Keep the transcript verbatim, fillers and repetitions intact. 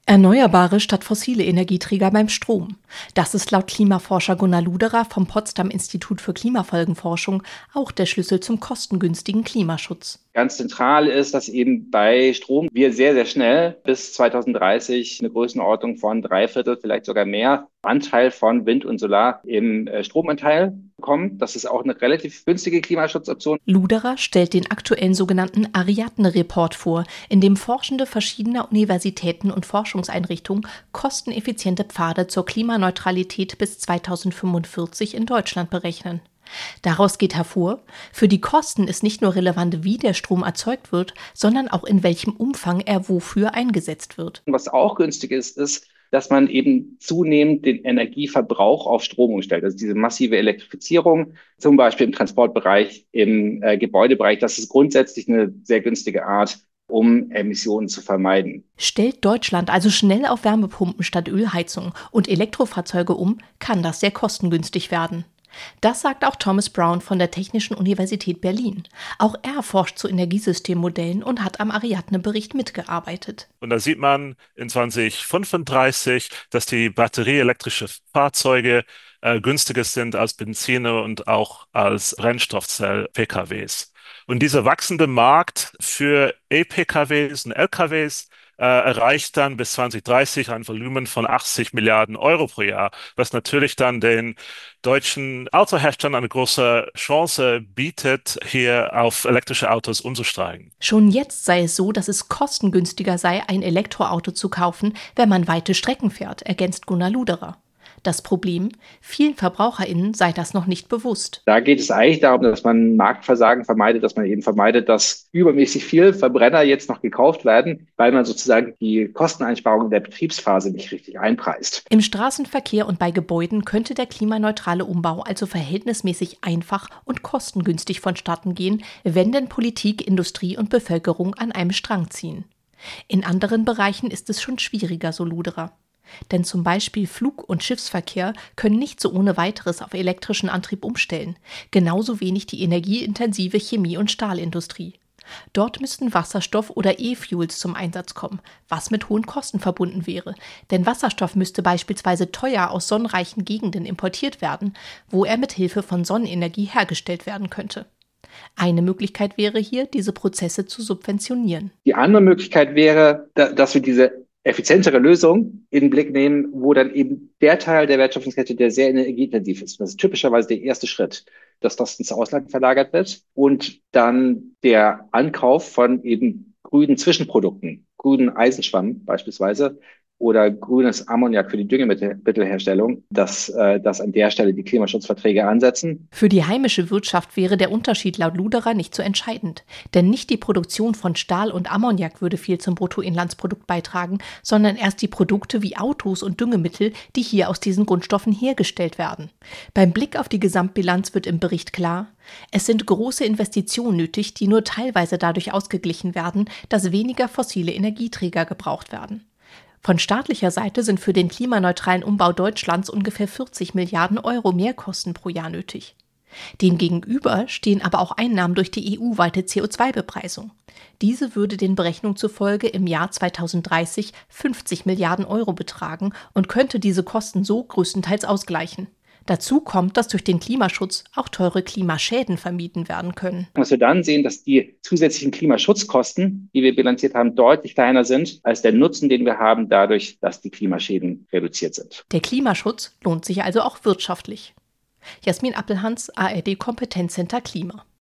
Erneuerbare statt fossile Energieträger beim Strom. Das ist laut Klimaforscher Gunnar Luderer vom Potsdam Institut für Klimafolgenforschung auch der Schlüssel zum kostengünstigen Klimaschutz. Ganz zentral ist, dass eben bei Strom wir sehr, sehr schnell bis zweitausenddreißig eine Größenordnung von drei Viertel, vielleicht sogar mehr Anteil von Wind und Solar im äh, Stromanteil bekommen. Das ist auch eine relativ günstige Klimaschutzoption. Luderer stellt den aktuellen sogenannten Ariadne-Report vor, in dem Forschende verschiedener Universitäten und Forschungseinrichtungen kosteneffiziente Pfade zur Klimaneutralität bis zweitausendfünfundvierzig in Deutschland berechnen. Daraus geht hervor, für die Kosten ist nicht nur relevant, wie der Strom erzeugt wird, sondern auch in welchem Umfang er wofür eingesetzt wird. Was auch günstig ist, ist, dass man eben zunehmend den Energieverbrauch auf Strom umstellt. Also diese massive Elektrifizierung, zum Beispiel im Transportbereich, im äh, Gebäudebereich, das ist grundsätzlich eine sehr günstige Art, um Emissionen zu vermeiden. Stellt Deutschland also schnell auf Wärmepumpen statt Ölheizung und Elektrofahrzeuge um, kann das sehr kostengünstig werden. Das sagt auch Thomas Brown von der Technischen Universität Berlin. Auch er forscht zu Energiesystemmodellen und hat am Ariadne-Bericht mitgearbeitet. Und da sieht man in zweitausendfünfunddreißig, dass die batterieelektrische Fahrzeuge äh, günstiger sind als Benziner und auch als Brennstoffzell-P K Ws. Und dieser wachsende Markt für E-P K Ws und L K Ws äh, erreicht dann bis zweitausenddreißig ein Volumen von achtzig Milliarden Euro pro Jahr, was natürlich dann den deutschen Autoherstellern eine große Chance bietet, hier auf elektrische Autos umzusteigen. Schon jetzt sei es so, dass es kostengünstiger sei, ein Elektroauto zu kaufen, wenn man weite Strecken fährt, ergänzt Gunnar Luderer. Das Problem, vielen VerbraucherInnen sei das noch nicht bewusst. Da geht es eigentlich darum, dass man Marktversagen vermeidet, dass man eben vermeidet, dass übermäßig viel Verbrenner jetzt noch gekauft werden, weil man sozusagen die Kosteneinsparungen der Betriebsphase nicht richtig einpreist. Im Straßenverkehr und bei Gebäuden könnte der klimaneutrale Umbau also verhältnismäßig einfach und kostengünstig vonstatten gehen, wenn denn Politik, Industrie und Bevölkerung an einem Strang ziehen. In anderen Bereichen ist es schon schwieriger, so Luderer. Denn zum Beispiel Flug- und Schiffsverkehr können nicht so ohne weiteres auf elektrischen Antrieb umstellen, genauso wenig die energieintensive Chemie- und Stahlindustrie. Dort müssten Wasserstoff oder E-Fuels zum Einsatz kommen, was mit hohen Kosten verbunden wäre. Denn Wasserstoff müsste beispielsweise teuer aus sonnenreichen Gegenden importiert werden, wo er mit Hilfe von Sonnenenergie hergestellt werden könnte. Eine Möglichkeit wäre hier, diese Prozesse zu subventionieren. Die andere Möglichkeit wäre, dass wir diese effizientere Lösung in den Blick nehmen, wo dann eben der Teil der Wertschöpfungskette, der sehr energieintensiv ist, das ist typischerweise der erste Schritt, dass das ins Ausland verlagert wird und dann der Ankauf von eben grünen Zwischenprodukten, grünen Eisenschwamm beispielsweise oder grünes Ammoniak für die Düngemittelherstellung, dass, äh, dass an der Stelle die Klimaschutzverträge ansetzen. Für die heimische Wirtschaft wäre der Unterschied laut Luderer nicht so entscheidend. Denn nicht die Produktion von Stahl und Ammoniak würde viel zum Bruttoinlandsprodukt beitragen, sondern erst die Produkte wie Autos und Düngemittel, die hier aus diesen Grundstoffen hergestellt werden. Beim Blick auf die Gesamtbilanz wird im Bericht klar, es sind große Investitionen nötig, die nur teilweise dadurch ausgeglichen werden, dass weniger fossile Energieträger gebraucht werden. Von staatlicher Seite sind für den klimaneutralen Umbau Deutschlands ungefähr vierzig Milliarden Euro Mehrkosten pro Jahr nötig. Demgegenüber stehen aber auch Einnahmen durch die E U-weite C O zwei Bepreisung. Diese würde den Berechnungen zufolge im Jahr zweitausenddreißig fünfzig Milliarden Euro betragen und könnte diese Kosten so größtenteils ausgleichen. Dazu kommt, dass durch den Klimaschutz auch teure Klimaschäden vermieden werden können. Was wir dann sehen, dass die zusätzlichen Klimaschutzkosten, die wir bilanziert haben, deutlich kleiner sind als der Nutzen, den wir haben, dadurch, dass die Klimaschäden reduziert sind. Der Klimaschutz lohnt sich also auch wirtschaftlich. Jasmin Appelhans, A R D Kompetenzcenter Klima.